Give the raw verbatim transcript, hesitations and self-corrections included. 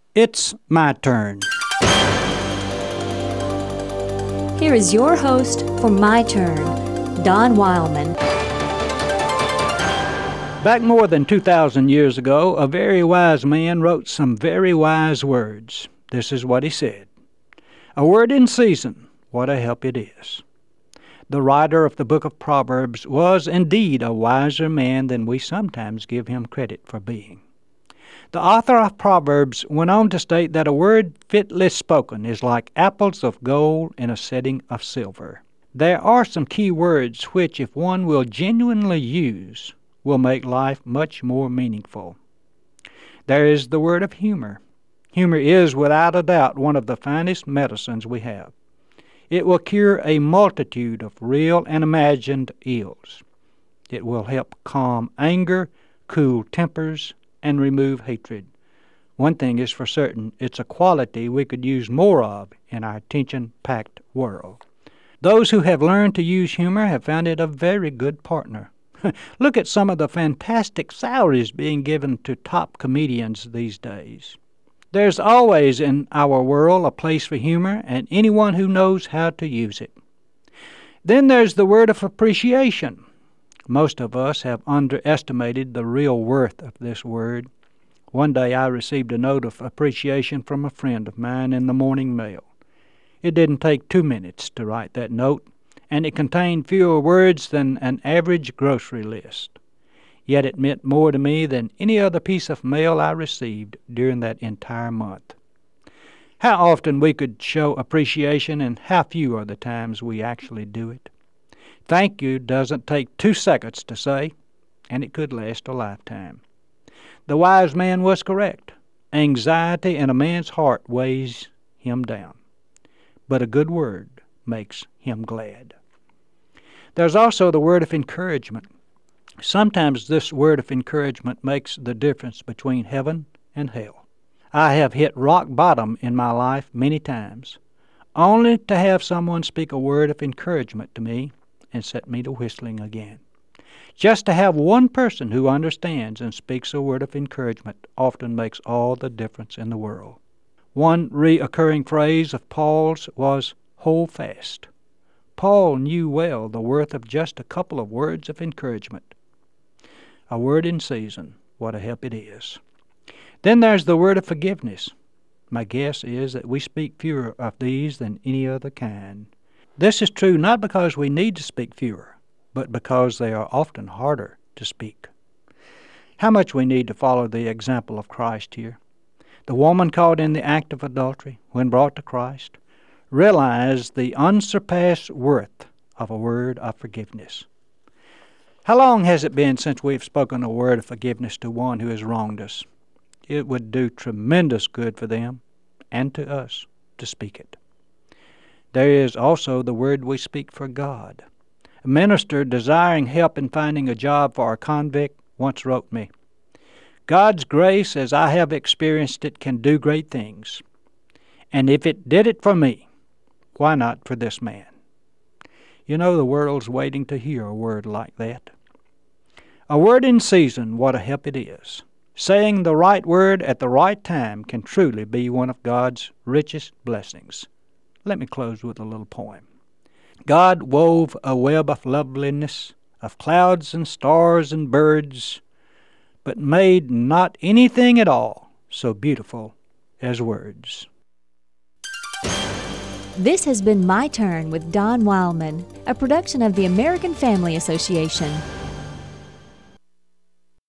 It's my turn. Here is your host for My Turn, Don Wildman. Back more than two thousand years ago, a very wise man wrote some very wise words. This is what he said. A word in season, what a help it is. The writer of the book of Proverbs was indeed a wiser man than we sometimes give him credit for being. The author of Proverbs went on to state that a word fitly spoken is like apples of gold in a setting of silver. There are some key words which, if one will genuinely use, will make life much more meaningful. There is the word of humor. Humor is, without a doubt, one of the finest medicines we have. It will cure a multitude of real and imagined ills. It will help calm anger, cool tempers, and remove hatred. One thing is for certain, it's a quality we could use more of in our tension-packed world. Those who have learned to use humor have found it a very good partner. Look at some of the fantastic salaries being given to top comedians these days. There's always in our world a place for humor and anyone who knows how to use it. Then there's the word of appreciation. Most of us have underestimated the real worth of this word. One day I received a note of appreciation from a friend of mine in the morning mail. It didn't take two minutes to write that note, and it contained fewer words than an average grocery list. Yet it meant more to me than any other piece of mail I received during that entire month. How often we could show appreciation and how few are the times we actually do it. Thank you doesn't take two seconds to say, and it could last a lifetime. The wise man was correct. Anxiety in a man's heart weighs him down, but a good word makes him glad. There's also the word of encouragement. Sometimes this word of encouragement makes the difference between heaven and hell. I have hit rock bottom in my life many times, only to have someone speak a word of encouragement to me and set me to whistling again. Just to have one person who understands and speaks a word of encouragement often makes all the difference in the world. One reoccurring phrase of Paul's was, "Hold fast." Paul knew well the worth of just a couple of words of encouragement. A word in season, what a help it is. Then there's the word of forgiveness. My guess is that we speak fewer of these than any other kind. This is true not because we need to speak fewer, but because they are often harder to speak. How much we need to follow the example of Christ here. The woman caught in the act of adultery, when brought to Christ, realized the unsurpassed worth of a word of forgiveness. How long has it been since we've spoken a word of forgiveness to one who has wronged us? It would do tremendous good for them and to us to speak it. There is also the word we speak for God. A minister desiring help in finding a job for a convict once wrote me, "God's grace, as I have experienced it, can do great things. And if it did it for me, why not for this man?" You know, the world's waiting to hear a word like that. A word in season, what a help it is. Saying the right word at the right time can truly be one of God's richest blessings. Let me close with a little poem. God wove a web of loveliness, of clouds and stars and birds, but made not anything at all so beautiful as words. This has been My Turn with Don Wildman, a production of the American Family Association.